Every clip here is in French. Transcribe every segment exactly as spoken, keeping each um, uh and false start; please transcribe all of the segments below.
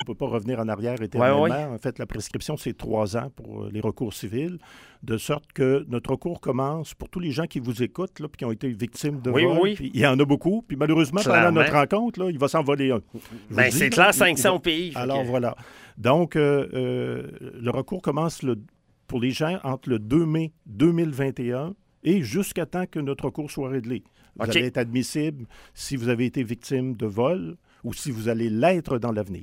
ne peut pas revenir en arrière éternellement. Ouais, ouais. En fait, la prescription, c'est trois ans pour les recours civils, de sorte que notre recours commence pour tous les gens qui vous écoutent et qui ont été victimes de oui, vol. Oui, puis il y en a beaucoup. Puis malheureusement, Clairement. pendant notre rencontre, là, il va s'en voler un. Ben, c'est clair, cinq cents au pays. Alors que... voilà. Donc, euh, euh, le recours commence le, pour les gens entre le deux mai deux mille vingt et un et jusqu'à temps que notre recours soit réglé. Vous okay. allez être admissible si vous avez été victime de vol ou si vous allez l'être dans l'avenir.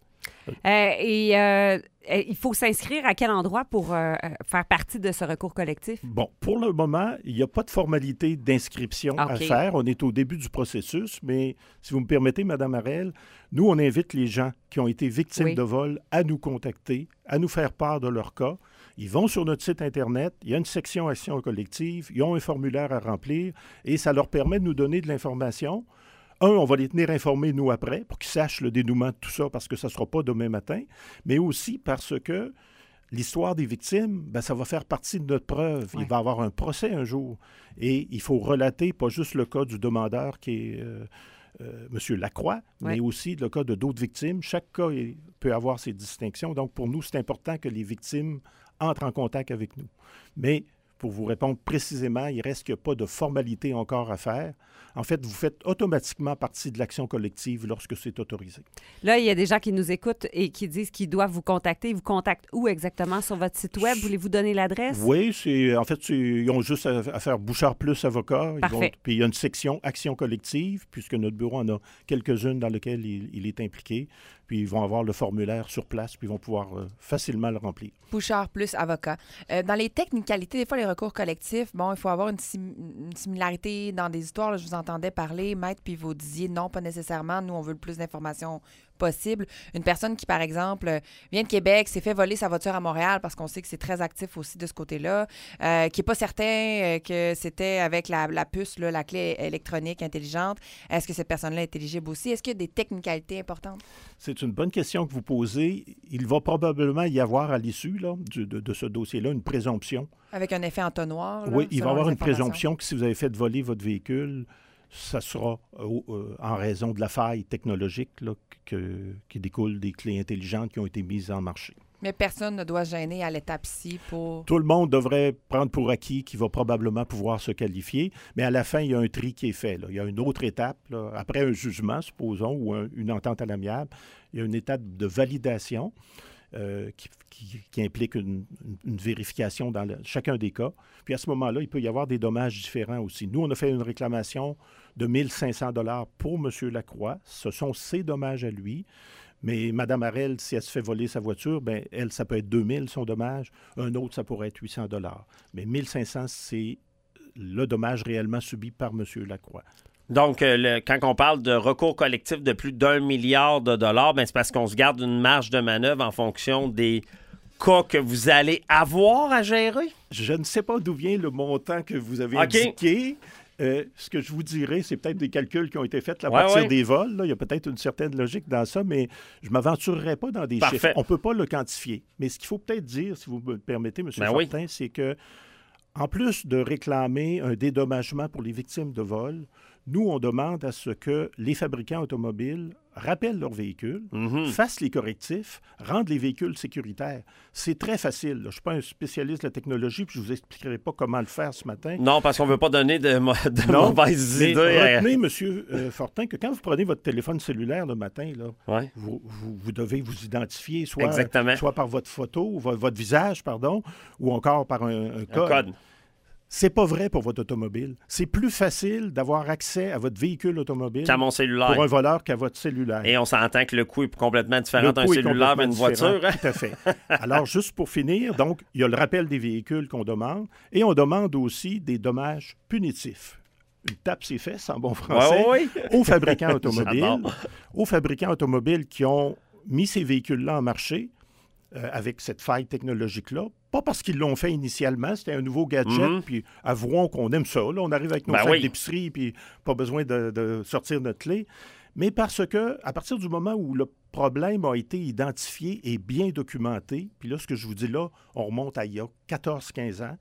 Euh, et euh, il faut s'inscrire à quel endroit pour euh, faire partie de ce recours collectif? Bon, pour le moment, il n'y a pas de formalité d'inscription okay. à faire. On est au début du processus, mais si vous me permettez, Mme Harel, nous, on invite les gens qui ont été victimes oui. de vol à nous contacter, à nous faire part de leur cas. Ils vont sur notre site Internet, il y a une section Action collective, ils ont un formulaire à remplir et ça leur permet de nous donner de l'information. Un, on va les tenir informés, nous, après, pour qu'ils sachent le dénouement de tout ça, parce que ça ne sera pas demain matin, mais aussi parce que l'histoire des victimes, bien, ça va faire partie de notre preuve. Ouais. Il va y avoir un procès un jour. Et il faut relater pas juste le cas du demandeur qui est euh, euh, M. Lacroix, ouais. mais aussi le cas de d'autres victimes. Chaque cas est, peut avoir ses distinctions. Donc, pour nous, c'est important que les victimes entrent en contact avec nous. Mais pour vous répondre précisément, il reste qu'il n'y a pas de formalité encore à faire. En fait, vous faites automatiquement partie de l'action collective lorsque c'est autorisé. Là, il y a des gens qui nous écoutent et qui disent qu'ils doivent vous contacter. Ils vous contactent où exactement? Sur votre site web? Voulez-vous donner l'adresse? Oui, c'est, en fait, c'est, ils ont juste à, à faire Bouchard Plus Avocat. Parfait. Ils vont, puis il y a une section Action collective, puisque notre bureau en a quelques-unes dans lesquelles il, il est impliqué. Puis ils vont avoir le formulaire sur place, puis ils vont pouvoir euh, facilement le remplir. Bouchard Plus Avocat. Euh, dans les technicalités, des fois, les recours collectifs, bon, il faut avoir une, sim- une similarité dans des histoires. Là, je vous entendais parler, maître, puis vous disiez non, pas nécessairement. Nous, on veut le plus d'informations possible. Une personne qui, par exemple, vient de Québec, s'est fait voler sa voiture à Montréal parce qu'on sait que c'est très actif aussi de ce côté-là, euh, qui n'est pas certain euh, que c'était avec la, la puce, là, la clé électronique intelligente. Est-ce que cette personne-là est éligible aussi? Est-ce qu'il y a des technicalités importantes? C'est une bonne question que vous posez. Il va probablement y avoir à l'issue là, du, de, de ce dossier-là une présomption. Avec un effet entonnoir? Là, oui, il va y avoir une informations. présomption que si vous avez fait voler votre véhicule, ça sera euh, euh, en raison de la faille technologique là, que, qui découle des clés intelligentes qui ont été mises en marché. Mais personne ne doit se gêner à l'étape-ci pour... Tout le monde devrait prendre pour acquis qu'il va probablement pouvoir se qualifier, mais à la fin, il y a un tri qui est fait. Là. Il y a une autre étape. Là. Après un jugement, supposons, ou un, une entente à l'amiable, il y a une étape de validation euh, qui, qui, qui implique une, une, une vérification dans le, chacun des cas. Puis à ce moment-là, il peut y avoir des dommages différents aussi. Nous, on a fait une réclamation de mille cinq cents dollars pour M. Lacroix. Ce sont ses dommages à lui. Mais Mme Harel, si elle se fait voler sa voiture, bien, elle, ça peut être deux mille son dommage. Un autre, ça pourrait être huit cents dollars. Mais mille cinq cents, c'est le dommage réellement subi par M. Lacroix. Donc, euh, le, quand on parle de recours collectif de plus d'un milliard de dollars, bien, c'est parce qu'on se garde une marge de manœuvre en fonction des cas que vous allez avoir à gérer? Je ne sais pas d'où vient le montant que vous avez okay. indiqué. Euh, ce que je vous dirais, c'est peut-être des calculs qui ont été faits à ouais, partir ouais. des vols. Là. Il y a peut-être une certaine logique dans ça, mais je ne m'aventurerai pas dans des Parfait. chiffres. On ne peut pas le quantifier. Mais ce qu'il faut peut-être dire, si vous me permettez, M. Ben Fortin, oui. c'est que en plus de réclamer un dédommagement pour les victimes de vol, nous, on demande à ce que les fabricants automobiles rappellent leurs véhicules, mm-hmm. fassent les correctifs, rendent les véhicules sécuritaires. C'est très facile. Là. Je ne suis pas un spécialiste de la technologie, puis je ne vous expliquerai pas comment le faire ce matin. Non, parce qu'on ne veut pas donner de, de non, mauvaises mais idées. Retenez, M. Euh, Fortin, que quand vous prenez votre téléphone cellulaire le matin, là, ouais. vous, vous, vous devez vous identifier, soit, Exactement. soit par votre photo, ou votre, votre visage, pardon, ou encore par un, un code. Un code. C'est pas vrai pour votre automobile. C'est plus facile d'avoir accès à votre véhicule automobile qu'à mon cellulaire. pour un voleur qu'à votre cellulaire. Et on s'entend que le coût est complètement différent d'un cellulaire et une voiture. Hein? Tout à fait. Alors, juste pour finir, donc, il y a le rappel des véhicules qu'on demande et on demande aussi des dommages punitifs. Une tape ses fesses, en bon français, ouais, ouais. aux fabricants automobiles, aux fabricants automobiles qui ont mis ces véhicules-là en marché euh, avec cette faille technologique-là. Pas parce qu'ils l'ont fait initialement, c'était un nouveau gadget, mm-hmm. puis avouons qu'on aime ça. Là, on arrive avec nos ben sacs oui. d'épicerie, puis pas besoin de, de sortir notre clé. Mais parce que, à partir du moment où le problème a été identifié et bien documenté, puis là, ce que je vous dis là, on remonte à il y a quatorze quinze ans,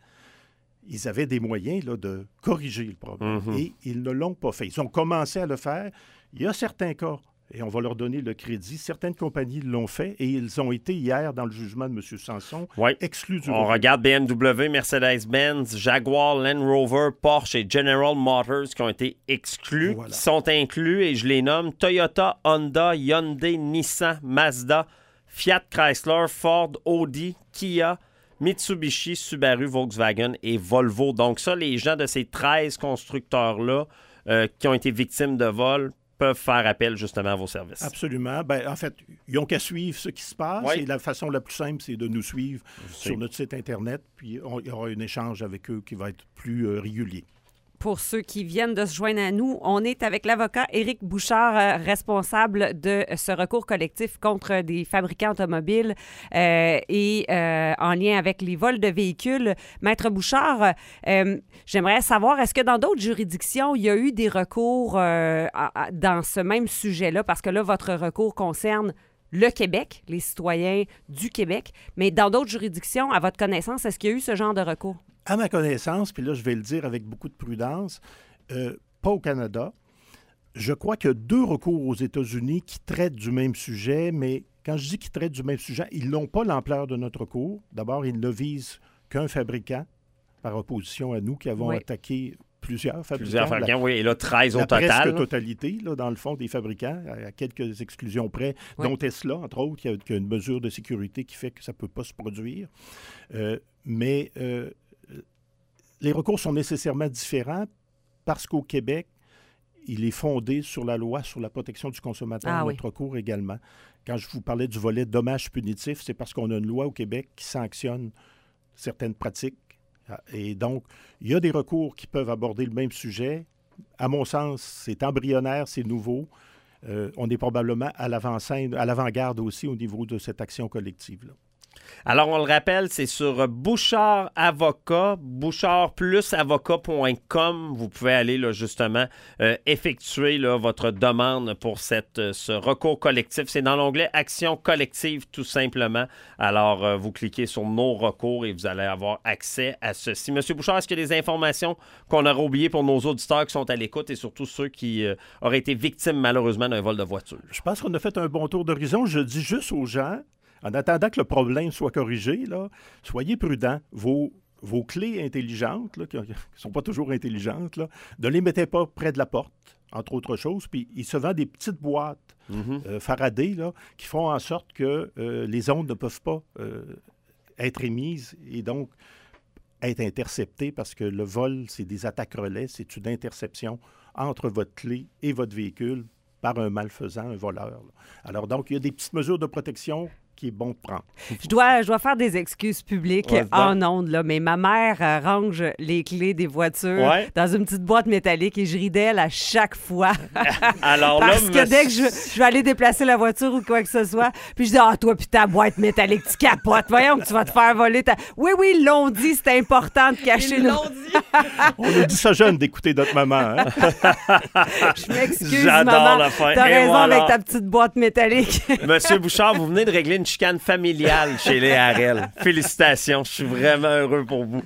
ils avaient des moyens là, de corriger le problème. Mm-hmm. Et ils ne l'ont pas fait. Ils ont commencé à le faire. Il y a certains cas Et on va leur donner le crédit. Certaines compagnies l'ont fait et ils ont été hier, dans le jugement de M. Sanson, oui. exclus du On recours. regarde B M W, Mercedes-Benz, Jaguar, Land Rover, Porsche et General Motors qui ont été exclus, Voilà. qui sont inclus, et je les nomme Toyota, Honda, Hyundai, Nissan, Mazda, Fiat Chrysler, Ford, Audi, Kia, Mitsubishi, Subaru, Volkswagen et Volvo. Donc ça, les gens de ces treize constructeurs-là euh, qui ont été victimes de vol peuvent faire appel justement à vos services. Absolument. Ben, en fait, ils n'ont qu'à suivre ce qui se passe. Oui. Et la façon la plus simple, c'est de nous suivre Je sur sais. notre site Internet. Puis on- il y aura un échange avec eux qui va être plus euh, régulier. Pour ceux qui viennent de se joindre à nous, on est avec l'avocat Éric Bouchard, euh, responsable de ce recours collectif contre des fabricants automobiles euh, et euh, en lien avec les vols de véhicules. Maître Bouchard, euh, j'aimerais savoir, est-ce que dans d'autres juridictions, il y a eu des recours euh, à- à- dans ce même sujet-là? Parce que là, votre recours concerne le Québec, les citoyens du Québec. Mais dans d'autres juridictions, à votre connaissance, est-ce qu'il y a eu ce genre de recours? À ma connaissance, puis là, je vais le dire avec beaucoup de prudence, euh, pas au Canada. Je crois qu'il y a deux recours aux États-Unis qui traitent du même sujet, mais quand je dis qu'ils traitent du même sujet, ils n'ont pas l'ampleur de notre recours. D'abord, ils ne visent qu'un fabricant, par opposition à nous qui avons Oui. attaqué plusieurs fabricants. Plusieurs fabricants, oui, et là, treize au La total. presque là. totalité, là, dans le fond, des fabricants, à, à quelques exclusions près, Oui. dont Tesla, entre autres, qui a, qui a une mesure de sécurité qui fait que ça ne peut pas se produire. Euh, mais euh, les recours sont nécessairement différents parce qu'au Québec, il est fondé sur la loi sur la protection du consommateur, Ah oui. notre recours également. Quand je vous parlais du volet dommages punitifs, c'est parce qu'on a une loi au Québec qui sanctionne certaines pratiques. Et donc, il y a des recours qui peuvent aborder le même sujet. À mon sens, c'est embryonnaire, c'est nouveau. Euh, on est probablement à l'avant-scène, à l'avant-garde aussi au niveau de cette action collective-là. Alors, on le rappelle, c'est sur Bouchard Avocat, bouchard plus avocat point com. Vous pouvez aller là, justement euh, effectuer là, votre demande pour cette, euh, ce recours collectif. C'est dans l'onglet Action collective, tout simplement. Alors, euh, vous cliquez sur Nos recours et vous allez avoir accès à ceci. Monsieur Bouchard, est-ce qu'il y a des informations qu'on aurait oubliées pour nos auditeurs qui sont à l'écoute et surtout ceux qui euh, auraient été victimes, malheureusement, d'un vol de voiture? Je pense qu'on a fait un bon tour d'horizon. Je dis juste aux gens, en attendant que le problème soit corrigé, là, soyez prudents. Vos, vos clés intelligentes, là, qui ne sont pas toujours intelligentes, là, ne les mettez pas près de la porte, entre autres choses. Puis il se vend des petites boîtes Mm-hmm. euh, Faraday là, qui font en sorte que euh, les ondes ne peuvent pas euh, être émises et donc être interceptées parce que le vol, c'est des attaques relais, c'est une interception entre votre clé et votre véhicule par un malfaisant, un voleur. Là. Alors donc, il y a des petites mesures de protection qui est bon de prendre. Je dois, je dois faire des excuses publiques Ouais, en ondes, là, mais ma mère euh, range les clés des voitures Ouais. dans une petite boîte métallique et je ris d'elle à chaque fois. Alors là, Parce que monsieur- dès que je, je vais aller déplacer la voiture ou quoi que ce soit, puis je dis « Ah, toi, puis ta boîte métallique, tu capotes. Voyons que tu vas te faire voler ta... » Oui, oui, ils l'ont dit, c'est important de cacher Ils nos... l'ont dit. On nous dit ça jeune d'écouter notre maman. Hein? Je m'excuse, J'adore maman. la fin. T'as Et raison voilà. avec ta petite boîte métallique. Monsieur Bouchard, vous venez de régler une chicane familiale chez les Harel. Félicitations, je suis vraiment heureux pour vous.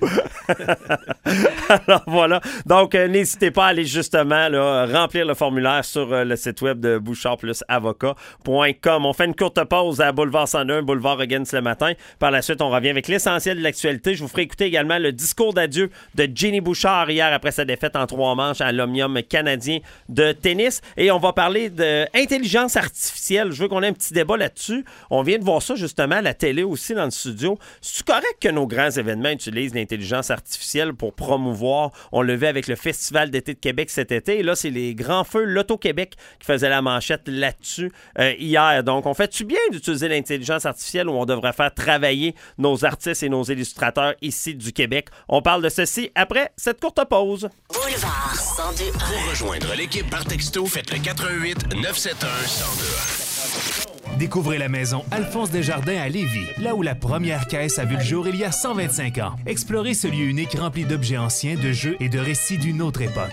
Alors voilà. Donc, euh, n'hésitez pas à aller justement là, remplir le formulaire sur euh, le site web de bouchard plus avocat point com. On fait une courte pause à Boulevard cent un, Boulevard Huggins le matin. Par la suite, on revient avec l'essentiel de l'actualité. Je vous ferai écouter également le discours d'adieu de Jenny Bouchard hier après sa défaite en trois manches à l'Omnium canadien de tennis. Et on va parler d'intelligence artificielle. Je veux qu'on ait un petit débat là-dessus. On vient de voir ça justement à la télé aussi dans le studio. C'est correct que nos grands événements utilisent l'intelligence artificielle pour promouvoir? On le vu avec le Festival d'été de Québec cet été. Et là, c'est les grands feux Loto-Québec qui faisaient la manchette là-dessus euh, hier. Donc, on fait-tu bien d'utiliser l'intelligence artificielle ou on devrait faire travailler nos artistes et nos illustrateurs ici du Québec? On parle de ceci après cette courte pause. Boulevard cent deux un. Pour rejoindre l'équipe par texto, faites le quatre un huit neuf sept un cent deux. Découvrez la maison Alphonse Desjardins à Lévis, là où la première caisse a vu le jour il y a cent vingt-cinq ans. Explorez ce lieu unique rempli d'objets anciens, de jeux et de récits d'une autre époque.